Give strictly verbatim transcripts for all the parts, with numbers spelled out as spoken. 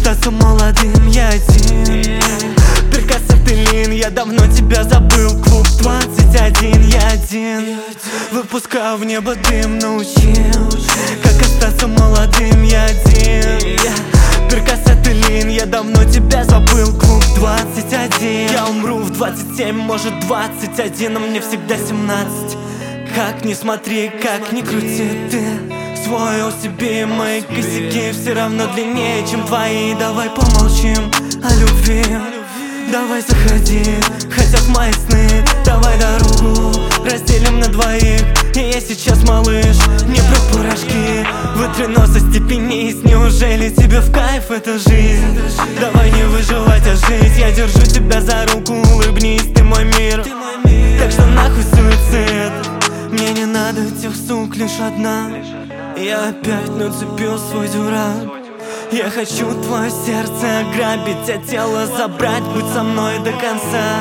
остаться молодым, я один. Перкасетилин, я давно тебя забыл. Клуб двадцать один, я один. Выпускаю в небо дым, научил, как остаться молодым, я один. Перкасетилин, я давно тебя забыл. Клуб двадцать один. Я умру в двадцать семь, может двадцать один, но мне всегда семнадцать. Как ни смотри, как ни крути, ты свой о себе. Мои косяки все равно длиннее, чем твои. Давай помолчим о любви, давай заходи, хотя в мои сны. Давай дорогу разделим на двоих. И я сейчас малыш, не про пирожки. Вытри нос, остепенись, неужели тебе в кайф эта жизнь? Давай не выживать, а жить. Я держу тебя за руку, улыбнись, ты мой мир. Так что нахуй суицид, мне не надо тех сук, лишь одна. Я опять нацепил свой дурак. Я хочу твое сердце ограбить, а тело забрать. Будь со мной до конца.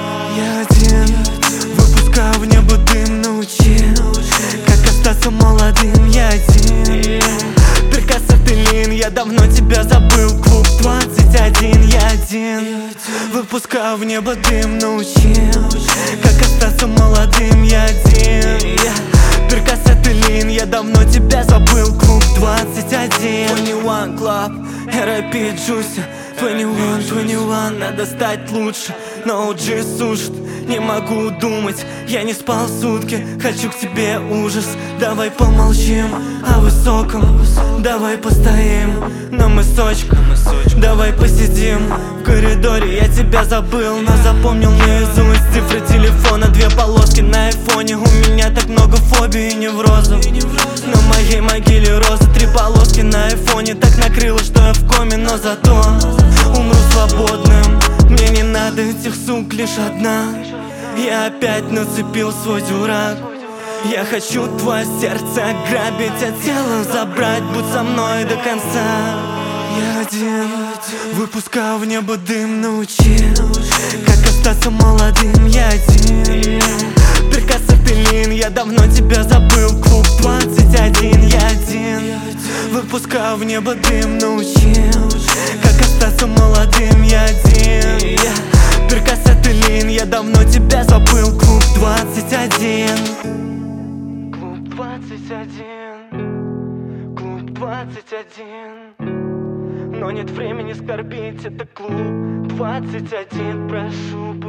Я один, выпускаю в небо дым, научи, как остаться молодым, я один. Перкасетилин, я давно тебя забыл. Клуб двадцать один, я один. Выпускаю в небо дым, научи, как остаться молодым, я один. Перкасетилин, я давно тебя забыл. Клуб двадцать один. двадцать один Club, эр ай пи Juicy. двадцать один, двадцать один, надо стать лучше. Но о джи сушит, не могу думать. Я не спал сутки, хочу к тебе ужас. Давай помолчим о высоком, давай постоим на мысочках. Давай посидим в коридоре, я тебя забыл, но запомнил наизусть цифры телефона. Две полоски на айфоне, у меня так много фобий и неврозов. На моей могиле розы, три полоски на айфоне. Так накрыло, что я в коме, но зато умру свободным. Мне не надо этих сук, лишь одна. Я опять нацепил свой дурак. Я хочу твое сердце ограбить, а тело забрать. Будь со мной до конца. Я один, выпускаю в небо дым, научи, как остаться молодым, я один. Перкасетилин, я давно тебя забыл. Клуб двадцать один, я один. Выпускаю в небо дым, научи, как остаться молодым, я один. Перкасетилин, я давно тебя забыл. Клуб двадцать один. Клуб двадцать один. Клуб двадцать один. Но нет времени скорбить, это клуб двадцать один. Прошу,